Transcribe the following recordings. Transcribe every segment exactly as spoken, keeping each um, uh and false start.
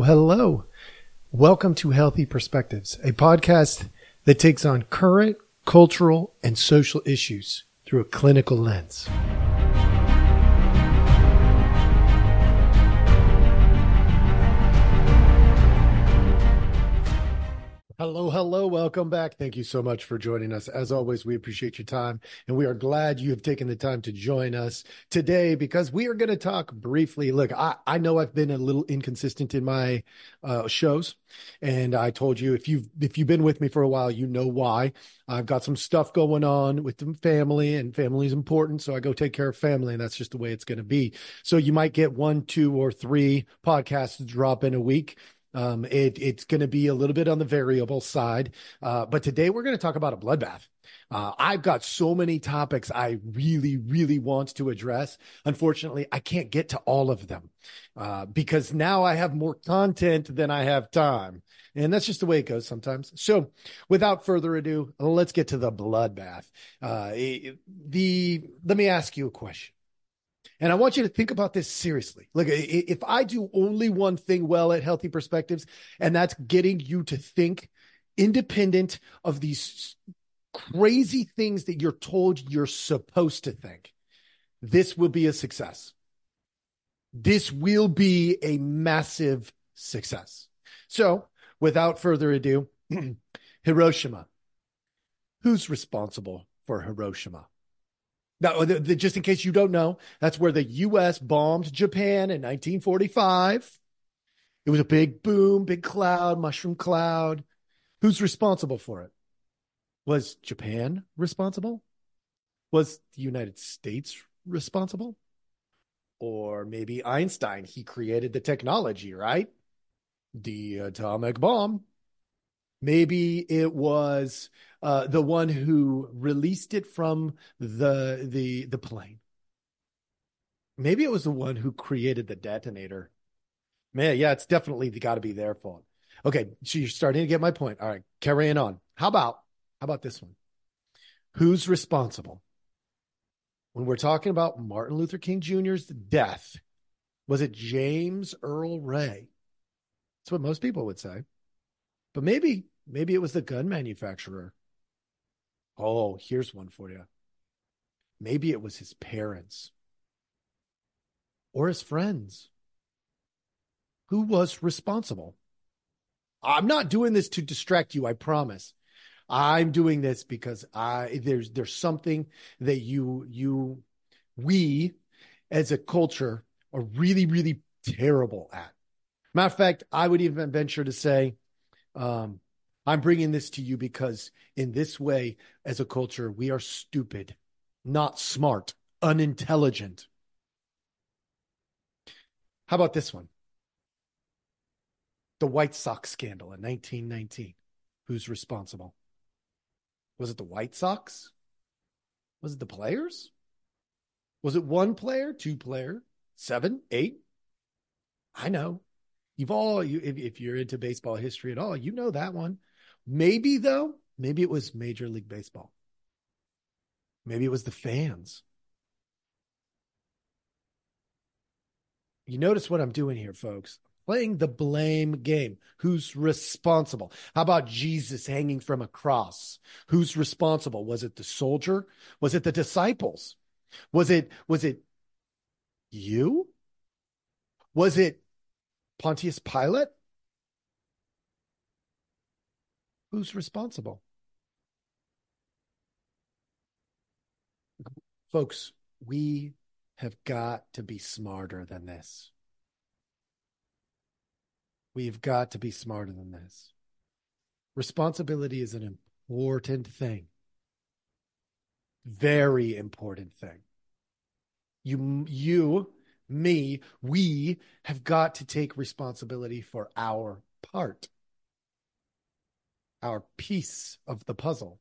hello. Welcome to Healthy Perspectives, a podcast that takes on current, cultural, and social issues through a clinical lens. Hello, hello. Welcome back. Thank you so much for joining us. As always, we appreciate your time, and we are glad you have taken the time to join us today because we are going to talk briefly. Look, I, I know I've been a little inconsistent in my uh, shows, and I told you if you've if you've been with me for a while, you know why. I've got some stuff going on with the family, and family is important, so I go take care of family, and that's just the way it's going to be. So you might get one, two, or three podcasts drop in a week. Um, it, it's going to be a little bit on the variable side, uh, but today we're going to talk about a bloodbath. Uh, I've got so many topics I really, really want to address. Unfortunately, I can't get to all of them uh, because now I have more content than I have time. And that's just the way it goes sometimes. So without further ado, let's get to the bloodbath. Uh, the, let me ask you a question. And I want you to think about this seriously. Look, if I do only one thing well at Healthy Perspectives, and that's getting you to think independent of these crazy things that you're told you're supposed to think, this will be a success. This will be a massive success. So without further ado, Hiroshima. Who's responsible for Hiroshima? Now, the, the, just in case you don't know, that's where the U S bombed Japan in nineteen forty-five. It was a big boom, big cloud, mushroom cloud. Who's responsible for it? Was Japan responsible? Was the United States responsible? Or maybe Einstein, he created the technology, right? The atomic bomb. Maybe it was uh, the one who released it from the, the, the plane. Maybe it was the one who created the detonator. Man, yeah, it's definitely got to be their fault. Okay, so you're starting to get my point. All right, carrying on. How about, how about this one? Who's responsible? When we're talking about Martin Luther King Junior's death, was it James Earl Ray? That's what most people would say. But maybe, maybe it was the gun manufacturer. Oh, here's one for you. Maybe it was his parents or his friends. Who was responsible? I'm not doing this to distract you, I promise. I'm doing this because I there's there's something that you you we as a culture are really, really terrible at. Matter of fact, I would even venture to say, Um, I'm bringing this to you because in this way, as a culture, we are stupid, not smart, unintelligent. How about this one? The White Sox scandal in nineteen nineteen. Who's responsible? Was it the White Sox? Was it the players? Was it one player, two player, seven, eight? I know. You've all, you, if, if you're into baseball history at all, you know that one. Maybe, though, maybe it was Major League Baseball. Maybe it was the fans. You notice what I'm doing here, folks. Playing the blame game. Who's responsible? How about Jesus hanging from a cross? Who's responsible? Was it the soldier? Was it the disciples? Was it, was it you? Was it Pontius Pilate? Who's responsible? Folks, we have got to be smarter than this. We've got to be smarter than this. Responsibility is an important thing. Very important thing. You, you, me, we have got to take responsibility for our part, our piece of the puzzle.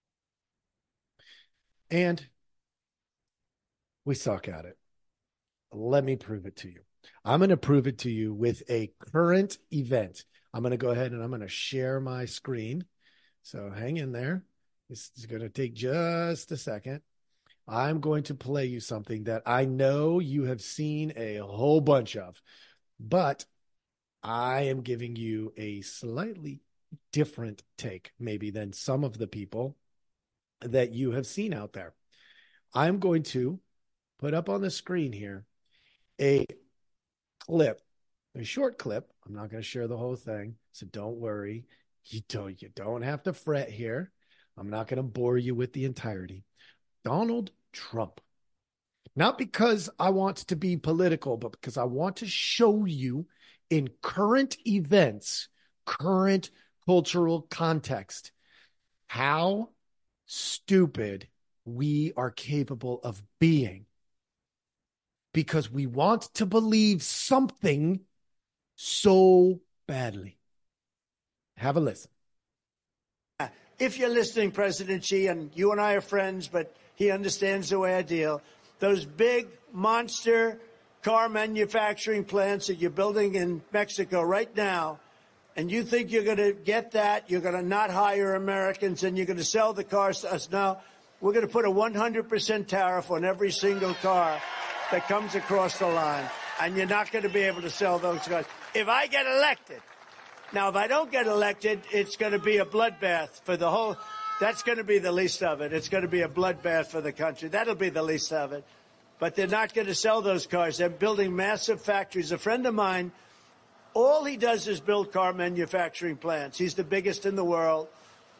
And we suck at it. Let me prove it to you. I'm going to prove it to you with a current event. I'm going to go ahead and I'm going to share my screen. So hang in there. This is going to take just a second. I'm going to play you something that I know you have seen a whole bunch of, but I am giving you a slightly different take, maybe, than some of the people that you have seen out there. I'm going to put up on the screen here a clip, a short clip. I'm not going to share the whole thing, so don't worry. You don't, you don't have to fret here. I'm not going to bore you with the entirety. Donald Trump. Not because I want to be political, but because I want to show you in current events, current cultural context, how stupid we are capable of being because we want to believe something so badly. Have a listen. If you're listening, President Xi, and you and I are friends, but he understands the way I deal, those big monster car manufacturing plants that you're building in Mexico right now, and you think you're going to get that, you're going to not hire Americans, and you're going to sell the cars to us. Now, we're going to put a one hundred percent tariff on every single car that comes across the line, and you're not going to be able to sell those cars. If I get elected, now, if I don't get elected, it's going to be a bloodbath for the whole, that's going to be the least of it. It's going to be a bloodbath for the country. That'll be the least of it. But they're not going to sell those cars. They're building massive factories. A friend of mine, all he does is build car manufacturing plants. He's the biggest in the world.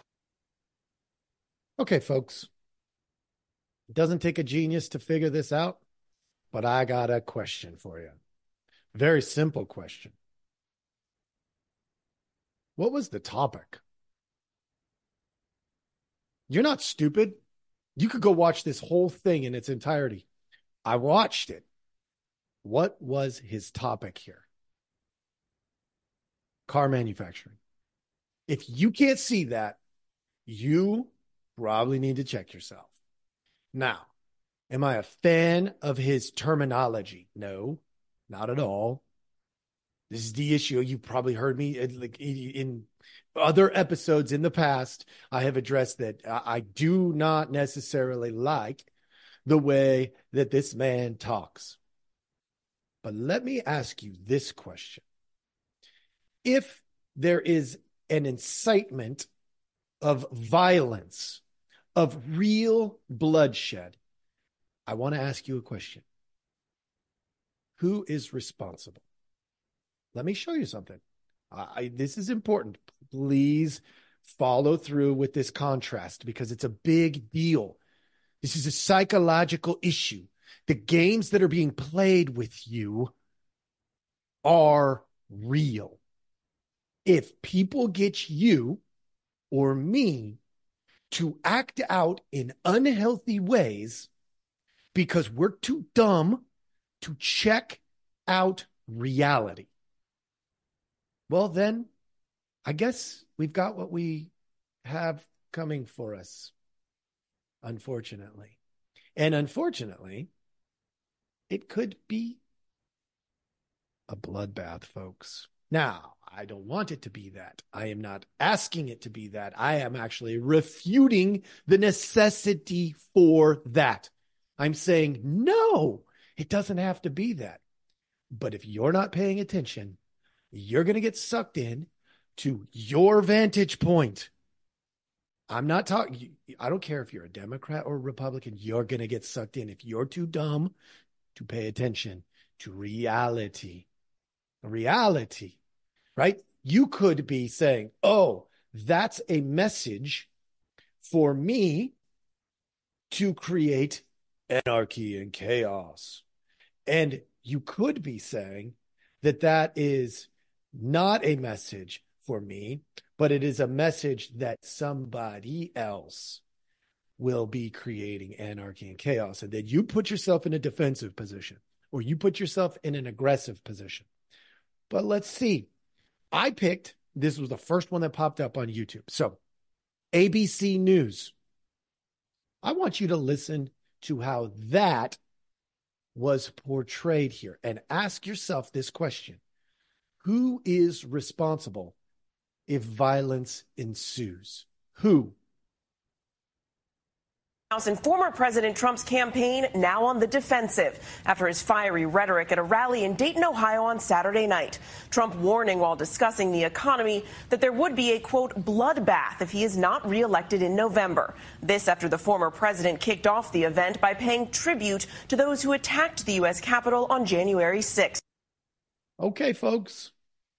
Okay, folks. It doesn't take a genius to figure this out, but I got a question for you. Very simple question. What was the topic? You're not stupid. You could go watch this whole thing in its entirety. I watched it. What was his topic here? Car manufacturing. If you can't see that, you probably need to check yourself. Now, am I a fan of his terminology? No, not at all. This is the issue. You've probably heard me like in other episodes in the past. I have addressed that I do not necessarily like the way that this man talks. But let me ask you this question. If there is an incitement of violence, of real bloodshed, I want to ask you a question. Who is responsible? Let me show you something. I, this is important. Please follow through with this contrast because it's a big deal. This is a psychological issue. The games that are being played with you are real. If people get you or me to act out in unhealthy ways because we're too dumb to check out reality, well, then I guess we've got what we have coming for us, unfortunately. And unfortunately, it could be a bloodbath, folks. Now, I don't want it to be that. I am not asking it to be that. I am actually refuting the necessity for that. I'm saying, no, it doesn't have to be that. But if you're not paying attention, you're going to get sucked in to your vantage point. I'm not talking, I don't care if you're a Democrat or a Republican, you're going to get sucked in if you're too dumb to pay attention to reality. Reality, right? You could be saying, oh, that's a message for me to create anarchy and chaos. And you could be saying that that is not a message for me, but it is a message that somebody else will be creating anarchy and chaos, and that you put yourself in a defensive position or you put yourself in an aggressive position. But let's see. I picked, this was the first one that popped up on YouTube. So A B C News. I want you to listen to how that was portrayed here and ask yourself this question. Who is responsible if violence ensues? Who? House and former President Trump's campaign now on the defensive after his fiery rhetoric at a rally in Dayton, Ohio on Saturday night. Trump warning while discussing the economy that there would be a, quote, bloodbath if he is not reelected in November. This after the former president kicked off the event by paying tribute to those who attacked the U S Capitol on January sixth. Okay, folks.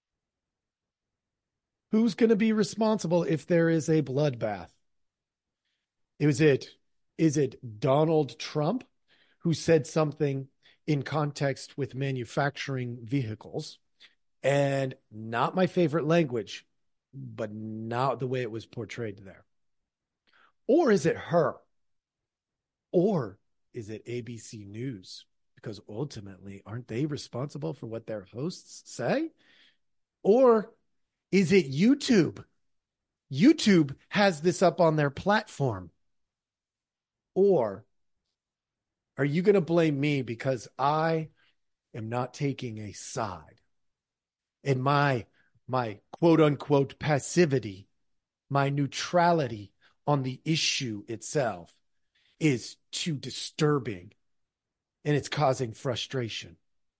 Who's going to be responsible if there is a bloodbath? Is it Is it Donald Trump, who said something in context with manufacturing vehicles, and not my favorite language, but not the way it was portrayed there? Or is it her? Or is it A B C News? Because ultimately, aren't they responsible for what their hosts say? Or is it YouTube? YouTube has this up on their platform. Or are you going to blame me because I am not taking a side? And my, my quote unquote passivity, my neutrality on the issue itself is too disturbing and it's causing frustration.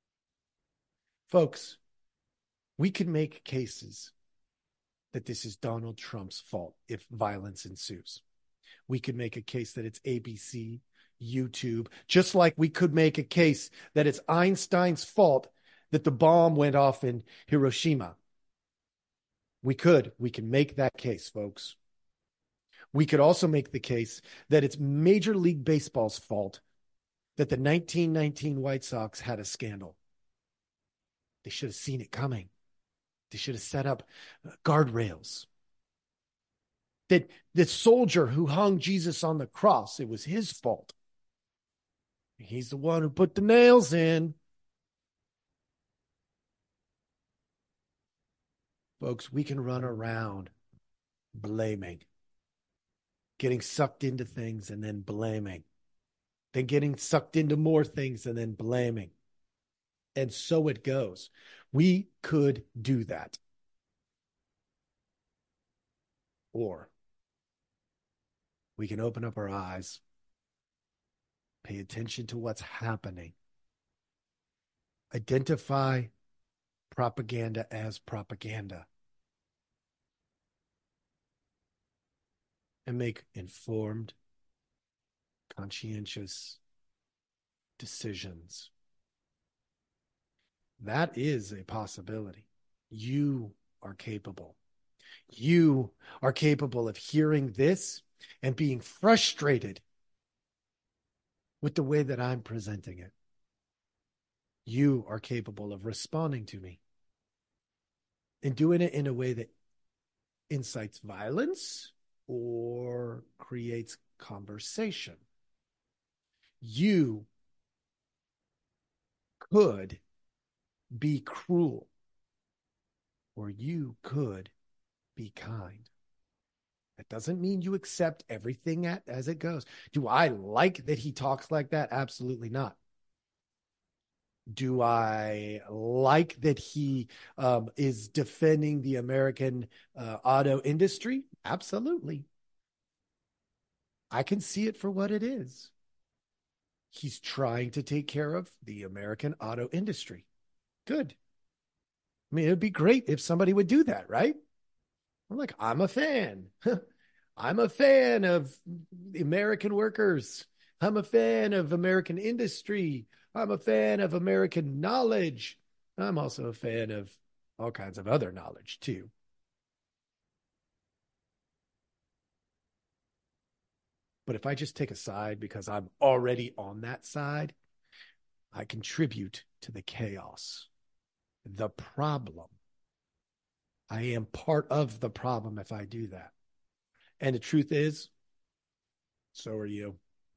Folks, we can make cases that this is Donald Trump's fault if violence ensues. We could make a case that it's A B C, YouTube, just like we could make a case that it's Einstein's fault that the bomb went off in Hiroshima. We could. We can make that case, folks. We could also make the case that it's Major League Baseball's fault that the nineteen nineteen White Sox had a scandal. They should have seen it coming. They should have set up guardrails. That the soldier who hung Jesus on the cross, it was his fault. He's the one who put the nails in. Folks, we can run around blaming, getting sucked into things and then blaming, then getting sucked into more things and then blaming. And so it goes. We could do that. Or we can open up our eyes, pay attention to what's happening, identify propaganda as propaganda, and make informed, conscientious decisions. That is a possibility. You are capable. You are capable of hearing this and being frustrated with the way that I'm presenting it. You are capable of responding to me and doing it in a way that incites violence or creates conversation. You could be cruel, or you could be kind. That doesn't mean you accept everything at, as it goes. Do I like that he talks like that? Absolutely not. Do I like that he um, is defending the American uh, auto industry? Absolutely. I can see it for what it is. He's trying to take care of the American auto industry. Good. I mean, it'd be great if somebody would do that, right? I'm like, I'm a fan. I'm a fan of American workers. I'm a fan of American industry. I'm a fan of American knowledge. I'm also a fan of all kinds of other knowledge, too. But if I just take a side because I'm already on that side, I contribute to the chaos. The problem. I am part of the problem if I do that. And the truth is, so are you.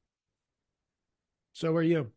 So are you.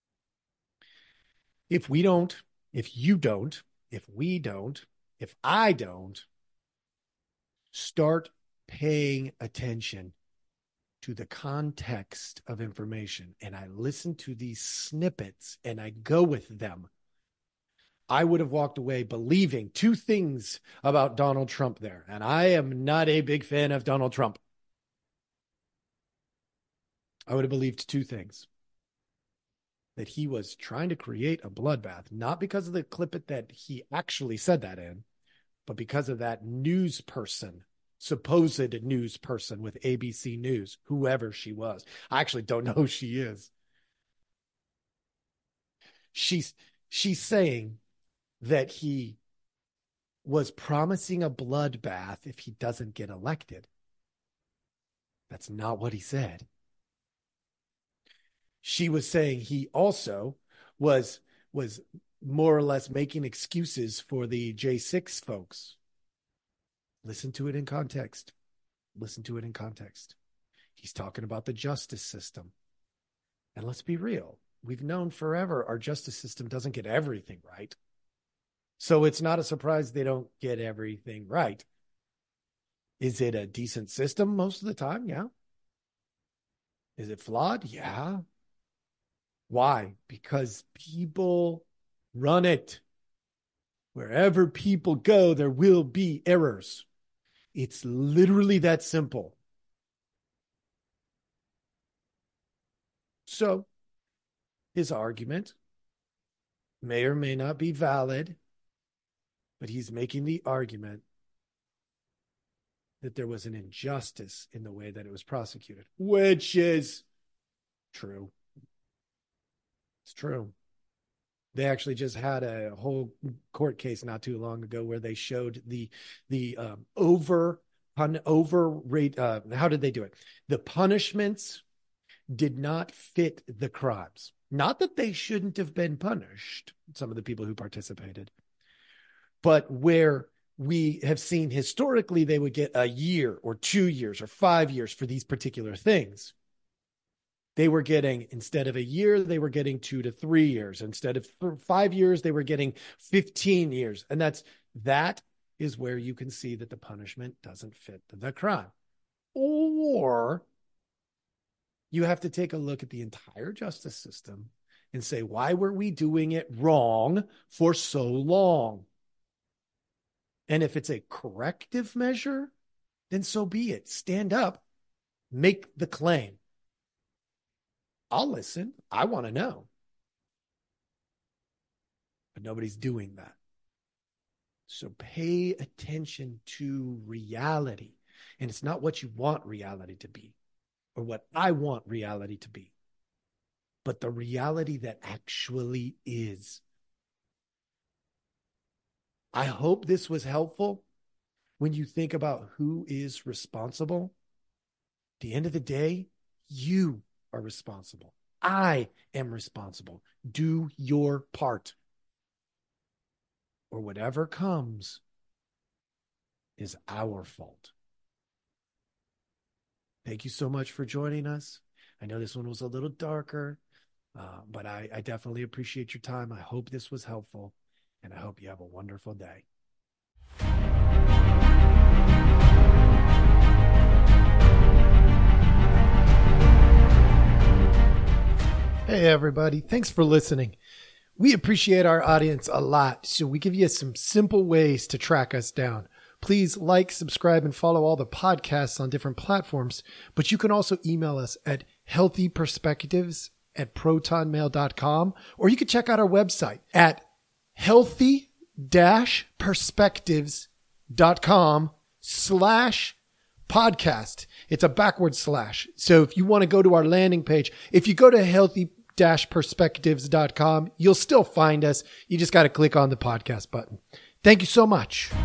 If we don't, if you don't, if we don't, if I don't start paying attention to the context of information and I listen to these snippets and I go with them, I would have walked away believing two things about Donald Trump there. And I am not a big fan of Donald Trump. I would have believed two things. That he was trying to create a bloodbath, not because of the clip that he actually said that in, but because of that news person, supposed news person with A B C News, whoever she was. I actually don't know who she is. She's, she's saying that he was promising a bloodbath if he doesn't get elected. That's not what he said. She was saying he also was, was more or less making excuses for the J six folks. Listen to it in context. Listen to it in context. He's talking about the justice system. And let's be real. We've known forever our justice system doesn't get everything right. So it's not a surprise they don't get everything right. Is it a decent system most of the time? Yeah. Is it flawed? Yeah. Why? Because people run it. Wherever people go, there will be errors. It's literally that simple. So, his argument may or may not be valid, but he's making the argument that there was an injustice in the way that it was prosecuted, which is true. It's true. They actually just had a whole court case not too long ago where they showed the the um, over pun, over rate. Uh, how did they do it? The punishments did not fit the crimes. Not that they shouldn't have been punished, some of the people who participated, but where we have seen historically they would get a year or two years or five years for these particular things. They were getting, instead of a year, they were getting two to three years. Instead of five years, they were getting fifteen years. And that's, that is where you can see that the punishment doesn't fit the crime. Or you have to take a look at the entire justice system and say, why were we doing it wrong for so long? And if it's a corrective measure, then so be it. Stand up, make the claim. I'll listen. I want to know. But nobody's doing that. So pay attention to reality. And it's not what you want reality to be or what I want reality to be, but the reality that actually is. I hope this was helpful when you think about who is responsible. At the end of the day, you are responsible. I am responsible. Do your part. Or whatever comes is our fault. Thank you so much for joining us. I know this one was a little darker, uh, but I, I definitely appreciate your time. I hope this was helpful, and I hope you have a wonderful day. Hey, everybody. Thanks for listening. We appreciate our audience a lot, so we give you some simple ways to track us down. Please like, subscribe, and follow all the podcasts on different platforms, but you can also email us at healthyperspectives at protonmail dot com, or you can check out our website at healthy dash perspectives dot com slash podcast. It's a backward slash. So if you want to go to our landing page, if you go to healthy dash perspectives dot com, you'll still find us. You just got to click on the podcast button. Thank you so much.